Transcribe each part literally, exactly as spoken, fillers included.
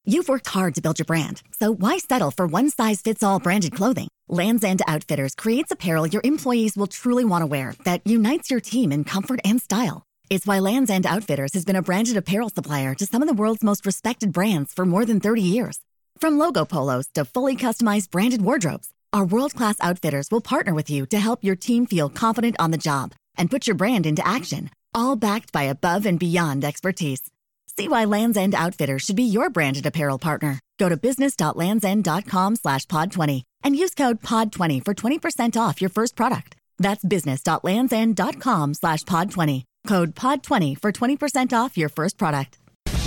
You've worked hard to build your brand, so why settle for one-size-fits-all branded clothing? Lands' End Outfitters creates apparel your employees will truly want to wear that unites your team in comfort and style. It's why Lands' End Outfitters has been a branded apparel supplier to some of the world's most respected brands for more than thirty years. From logo polos to fully customized branded wardrobes, our world-class outfitters will partner with you to help your team feel confident on the job and put your brand into action, all backed by above and beyond expertise. See why Lands' End Outfitters should be your branded apparel partner. Go to business.landsend.com slash pod 20 and use code pod twenty for twenty percent off your first product. That's business.landsend.com slash pod 20. Code pod twenty for twenty percent off your first product.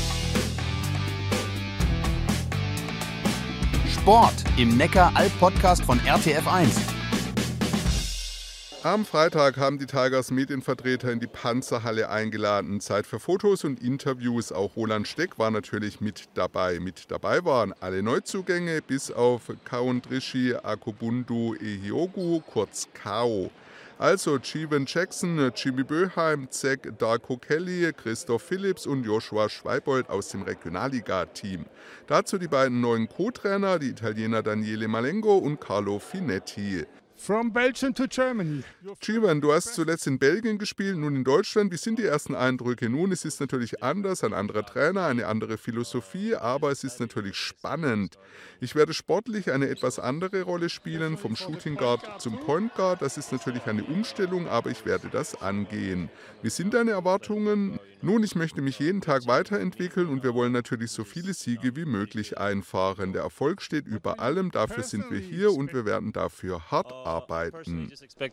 Sport im Neckar-Alb-Podcast von R T F eins. Am Freitag haben die Tigers Medienvertreter in die Panzerhalle eingeladen. Zeit für Fotos und Interviews. Auch Roland Steck war natürlich mit dabei. Mit dabei waren alle Neuzugänge, bis auf Kaundrishi Akobundu Ehiogu, kurz Kao. Also Jeevan Jackson, Jimmy Böheim, Zach Darko Kelly, Christoph Phillips und Joshua Schweibold aus dem Regionalliga-Team. Dazu die beiden neuen Co-Trainer, die Italiener Daniele Malengo und Carlo Finetti. From Belgium to Germany. Jeevan, du hast zuletzt in Belgien gespielt, nun in Deutschland. Wie sind die ersten Eindrücke? Nun, es ist natürlich anders, ein anderer Trainer, eine andere Philosophie, aber es ist natürlich spannend. Ich werde sportlich eine etwas andere Rolle spielen, vom Shooting Guard zum Point Guard. Das ist natürlich eine Umstellung, aber ich werde das angehen. Wie sind deine Erwartungen? Nun, ich möchte mich jeden Tag weiterentwickeln und wir wollen natürlich so viele Siege wie möglich einfahren. Der Erfolg steht über allem, dafür sind wir hier und wir werden dafür hart arbeiten.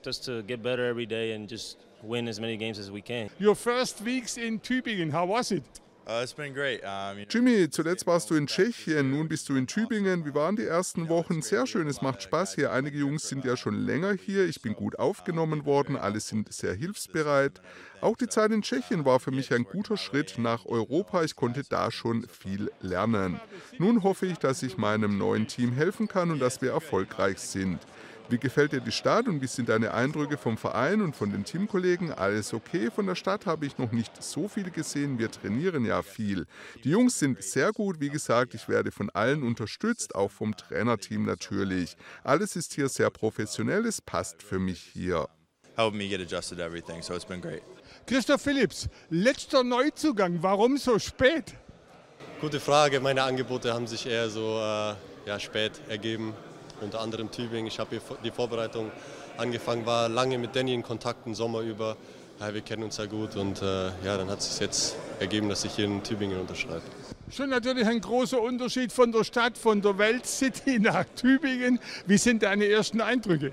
Your first weeks in Tübingen, how was it? Uh, it's been great. Um, you know, Jimmy, zuletzt warst du in Tschechien, nun bist du in Tübingen. Wie waren die ersten Wochen? Sehr schön, es macht Spaß hier. Einige Jungs sind ja schon länger hier. Ich bin gut aufgenommen worden, alle sind sehr hilfsbereit. Auch die Zeit in Tschechien war für mich ein guter Schritt nach Europa. Ich konnte da schon viel lernen. Nun hoffe ich, dass ich meinem neuen Team helfen kann und dass wir erfolgreich sind. Wie gefällt dir die Stadt und wie sind deine Eindrücke vom Verein und von den Teamkollegen? Alles okay? Von der Stadt habe ich noch nicht so viel gesehen. Wir trainieren ja viel. Die Jungs sind sehr gut. Wie gesagt, ich werde von allen unterstützt, auch vom Trainerteam natürlich. Alles ist hier sehr professionell. Es passt für mich hier. helped me get adjusted to everything, so it's been great. Christoph Phillips, letzter Neuzugang, warum so spät? Gute Frage, meine Angebote haben sich eher so äh, ja, spät ergeben. Unter anderem Tübingen. Ich habe hier die Vorbereitung angefangen, war lange mit Danny in Kontakt, den Sommer über. Ja, wir kennen uns ja gut und äh, ja, dann hat es sich jetzt ergeben, dass ich hier in Tübingen unterschreibe. Schon natürlich ein großer Unterschied von der Stadt, von der Weltcity nach Tübingen. Wie sind deine ersten Eindrücke?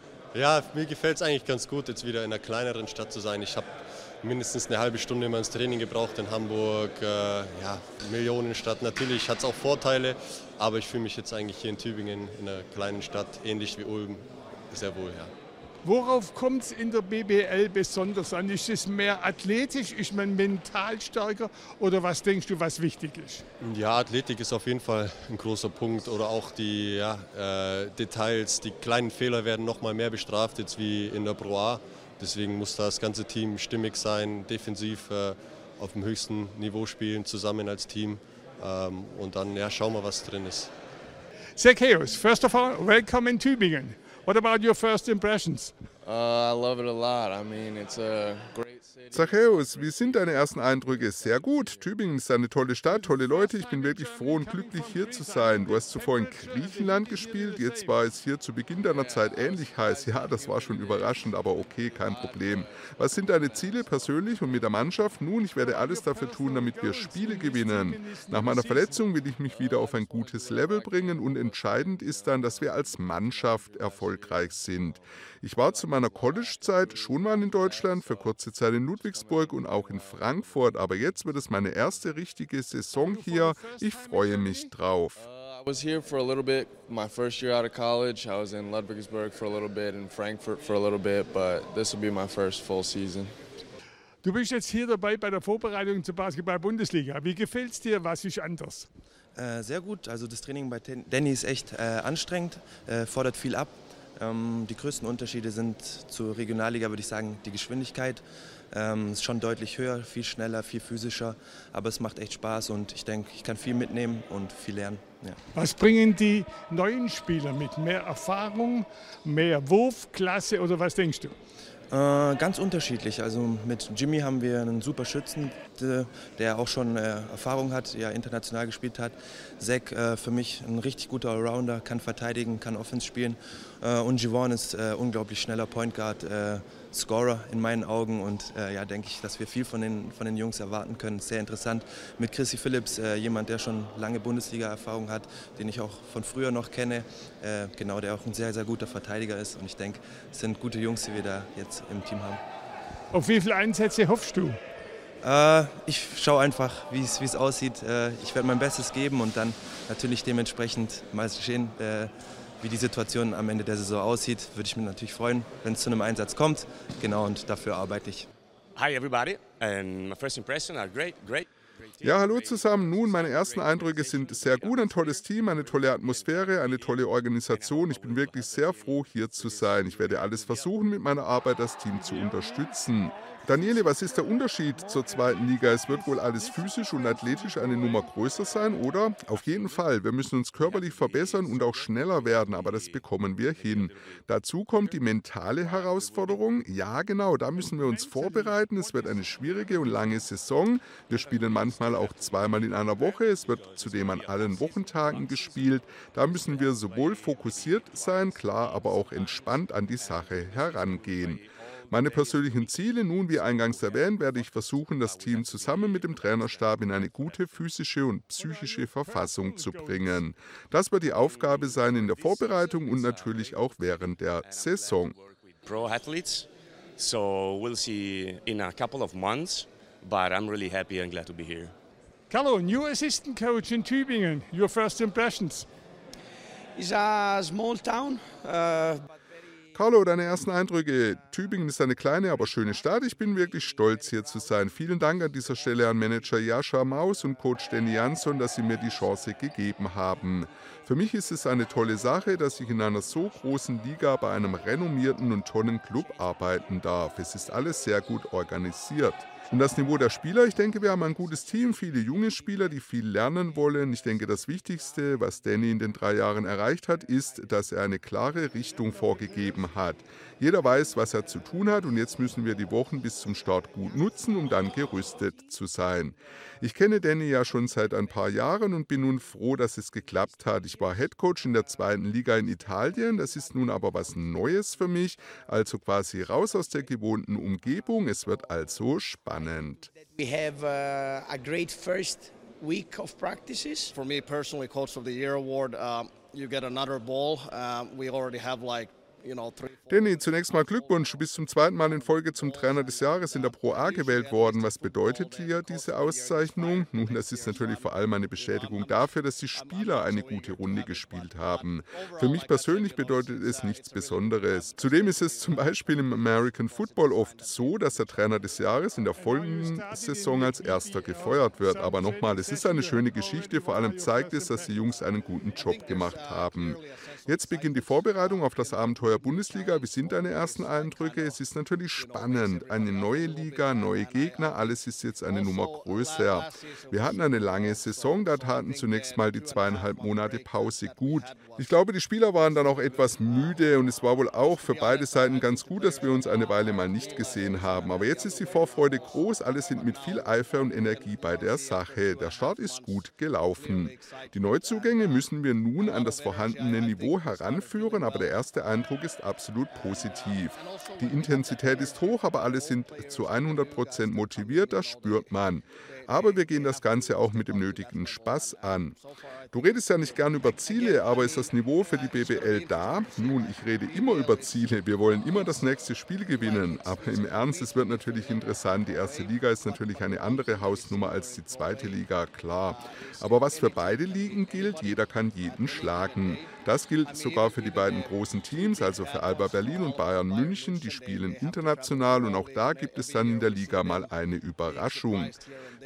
Ja, mir gefällt es eigentlich ganz gut, jetzt wieder in einer kleineren Stadt zu sein. Ich habe mindestens eine halbe Stunde immer ins Training gebraucht in Hamburg. Äh, ja, Millionenstadt. Natürlich hat es auch Vorteile, aber ich fühle mich jetzt eigentlich hier in Tübingen, in einer kleinen Stadt, ähnlich wie Ulm, sehr wohl. Ja. Worauf kommt es in der B B L besonders an? Ist es mehr athletisch, ist man mental stärker oder was denkst du, was wichtig ist? Ja, Athletik ist auf jeden Fall ein großer Punkt oder auch die ja, äh, Details, die kleinen Fehler werden noch mal mehr bestraft jetzt wie in der Pro A. Deswegen muss das ganze Team stimmig sein, defensiv äh, auf dem höchsten Niveau spielen, zusammen als Team ähm, und dann ja, schauen wir, was drin ist. Zacchaeus, first of all, welcome in Tübingen. What about your first impressions? Uh, I love it a lot. I mean, it's a great city. Zacchaeus, wie sind deine ersten Eindrücke? Sehr gut. Tübingen ist eine tolle Stadt, tolle Leute. Ich bin wirklich froh und glücklich, hier zu sein. Du hast zuvor in Griechenland gespielt. Jetzt war es hier zu Beginn deiner Zeit ähnlich heiß. Ja, das war schon überraschend, aber okay, kein Problem. Was sind deine Ziele persönlich und mit der Mannschaft? Nun, ich werde alles dafür tun, damit wir Spiele gewinnen. Nach meiner Verletzung will ich mich wieder auf ein gutes Level bringen und entscheidend ist dann, dass wir als Mannschaft erfolgreich sind. Ich war zu meiner College-Zeit schon mal in Deutschland, für kurze Zeit in Ludwigsburg und auch in Frankfurt, aber jetzt wird es meine erste richtige Saison hier. Ich freue mich drauf. Uh, I was here for a little bit, my first year out of college. I was in Ludwigsburg for a little bit, in Frankfurt for a little bit, but this will be my first full season. Du bist jetzt hier dabei bei der Vorbereitung zur Basketball-Bundesliga. Wie gefällt es dir? Was ist anders? Äh, sehr gut. Also das Training bei Danny ist echt äh, anstrengend, äh, fordert viel ab. Ähm, die größten Unterschiede sind zur Regionalliga, würde ich sagen, die Geschwindigkeit. Ähm, ist schon deutlich höher, viel schneller, viel physischer, aber es macht echt Spaß und ich denke, ich kann viel mitnehmen und viel lernen. Ja. Was bringen die neuen Spieler mit? Mehr Erfahrung, mehr Wurfklasse oder was denkst du? Äh, ganz unterschiedlich. Also mit Jimmy haben wir einen super Schützen, der auch schon äh, Erfahrung hat, ja international gespielt hat. Zach äh, für mich ein richtig guter Allrounder, kann verteidigen, kann Offense spielen. Äh, und Jevon ist äh, unglaublich schneller Point Guard, äh, Scorer in meinen Augen und äh, ja, denke ich, dass wir viel von den, von den Jungs erwarten können. Sehr interessant mit Chrissy Phillips, äh, jemand, der schon lange Bundesliga-Erfahrung hat, den ich auch von früher noch kenne, äh, genau, der auch ein sehr, sehr guter Verteidiger ist und ich denke, es sind gute Jungs, die wir da jetzt im Team haben. Auf wie viele Einsätze hoffst du? Äh, ich schaue einfach, wie es aussieht. Äh, ich werde mein Bestes geben und dann natürlich dementsprechend mal sehen, äh, wie die Situation am Ende der Saison aussieht. Würde ich mich natürlich freuen, wenn es zu einem Einsatz kommt. Genau, und dafür arbeite ich. Hi everybody, and my first impression are great, great. Ja, hallo zusammen. Nun, meine ersten Eindrücke sind sehr gut. Ein tolles Team, eine tolle Atmosphäre, eine tolle Organisation. Ich bin wirklich sehr froh, hier zu sein. Ich werde alles versuchen, mit meiner Arbeit das Team zu unterstützen. Daniele, was ist der Unterschied zur zweiten Liga? Es wird wohl alles physisch und athletisch eine Nummer größer sein, oder? Auf jeden Fall. Wir müssen uns körperlich verbessern und auch schneller werden, aber das bekommen wir hin. Dazu kommt die mentale Herausforderung. Ja, genau, da müssen wir uns vorbereiten. Es wird eine schwierige und lange Saison. Wir spielen manchmal auch zweimal in einer Woche. Es wird zudem an allen Wochentagen gespielt. Da müssen wir sowohl fokussiert sein, klar, aber auch entspannt an die Sache herangehen. Meine persönlichen Ziele, nun wie eingangs erwähnt, werde ich versuchen, das Team zusammen mit dem Trainerstab in eine gute physische und psychische Verfassung zu bringen. Das wird die Aufgabe sein in der Vorbereitung und natürlich auch während der Saison. Pro athletes, so we'll see in a couple of months, but I'm really happy and glad to be here. Carlo, new assistant coach in Tübingen. Your first impressions? It's a small town. Uh Carlo, deine ersten Eindrücke. Tübingen ist eine kleine, aber schöne Stadt. Ich bin wirklich stolz, hier zu sein. Vielen Dank an dieser Stelle an Manager Jascha Maus und Coach Danny Jansson, dass sie mir die Chance gegeben haben. Für mich ist es eine tolle Sache, dass ich in einer so großen Liga bei einem renommierten und tollen Club arbeiten darf. Es ist alles sehr gut organisiert. Und das Niveau der Spieler, ich denke, wir haben ein gutes Team, viele junge Spieler, die viel lernen wollen. Ich denke, das Wichtigste, was Danny in den drei Jahren erreicht hat, ist, dass er eine klare Richtung vorgegeben hat. Jeder weiß, was er zu tun hat und jetzt müssen wir die Wochen bis zum Start gut nutzen, um dann gerüstet zu sein. Ich kenne Danny ja schon seit ein paar Jahren und bin nun froh, dass es geklappt hat. Ich war Headcoach in der zweiten Liga in Italien, das ist nun aber was Neues für mich, also quasi raus aus der gewohnten Umgebung. Es wird also spannend. We have uh, a great first week of practices. For me personally, Coach of the Year award, um, you get another ball. Um, we already have like Danny, zunächst mal Glückwunsch. Du bist zum zweiten Mal in Folge zum Trainer des Jahres in der Pro A gewählt worden. Was bedeutet dir diese Auszeichnung? Nun, das ist natürlich vor allem eine Bestätigung dafür, dass die Spieler eine gute Runde gespielt haben. Für mich persönlich bedeutet es nichts Besonderes. Zudem ist es zum Beispiel im American Football oft so, dass der Trainer des Jahres in der folgenden Saison als Erster gefeuert wird. Aber nochmal, es ist eine schöne Geschichte. Vor allem zeigt es, dass die Jungs einen guten Job gemacht haben. Jetzt beginnt die Vorbereitung auf das Abenteuer Bundesliga. Wie sind deine ersten Eindrücke? Es ist natürlich spannend. Eine neue Liga, neue Gegner, alles ist jetzt eine Nummer größer. Wir hatten eine lange Saison, da taten zunächst mal die zweieinhalb Monate Pause gut. Ich glaube, die Spieler waren dann auch etwas müde und es war wohl auch für beide Seiten ganz gut, dass wir uns eine Weile mal nicht gesehen haben. Aber jetzt ist die Vorfreude groß, alle sind mit viel Eifer und Energie bei der Sache. Der Start ist gut gelaufen. Die Neuzugänge müssen wir nun an das vorhandene Niveau heranführen, aber der erste Eindruck ist absolut positiv. Die Intensität ist hoch, aber alle sind zu hundert Prozent motiviert, das spürt man. Aber wir gehen das Ganze auch mit dem nötigen Spaß an. Du redest ja nicht gern über Ziele, aber ist das Niveau für die B B L da? Nun, ich rede immer über Ziele. Wir wollen immer das nächste Spiel gewinnen. Aber im Ernst, es wird natürlich interessant. Die erste Liga ist natürlich eine andere Hausnummer als die zweite Liga, klar. Aber was für beide Ligen gilt, jeder kann jeden schlagen. Das gilt sogar für die beiden großen Teams, also für Alba Berlin und Bayern München. Die spielen international und auch da gibt es dann in der Liga mal eine Überraschung. Wir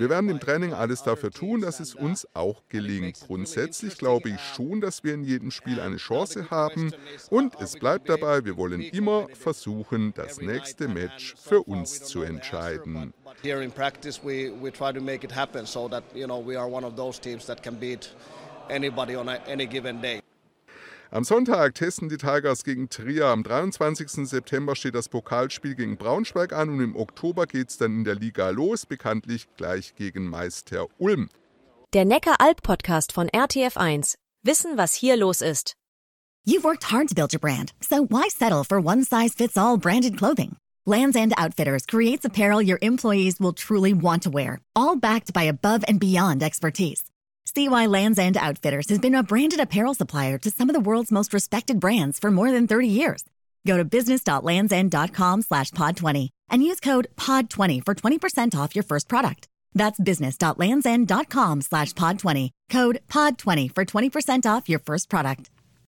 Wir werden im Training alles dafür tun, dass es uns auch gelingt. Grundsätzlich glaube ich schon, dass wir in jedem Spiel eine Chance haben. Und es bleibt dabei, wir wollen immer versuchen, das nächste Match für uns zu entscheiden. Here in practice, we, we try to make it happen so that, you know, we are one of those teams that can beat anybody on a, any given day. Am Sonntag testen die Tigers gegen Trier. Am dreiundzwanzigsten September steht das Pokalspiel gegen Braunschweig an und im Oktober geht es dann in der Liga los, bekanntlich gleich gegen Meister Ulm. Der Neckar-Alp-Podcast von R T F eins. Wissen, was hier los ist. You've worked hard to build your brand, so why settle for one-size-fits-all branded clothing? Lands' End Outfitters creates apparel your employees will truly want to wear, all backed by above-and-beyond expertise. See why Lands' End Outfitters has been a branded apparel supplier to some of the world's most respected brands for more than thirty years. Go to business.landsend.com slash pod 20 and use code pod twenty for twenty percent off your first product. That's business.landsend.com slash pod 20, code pod twenty for twenty percent off your first product.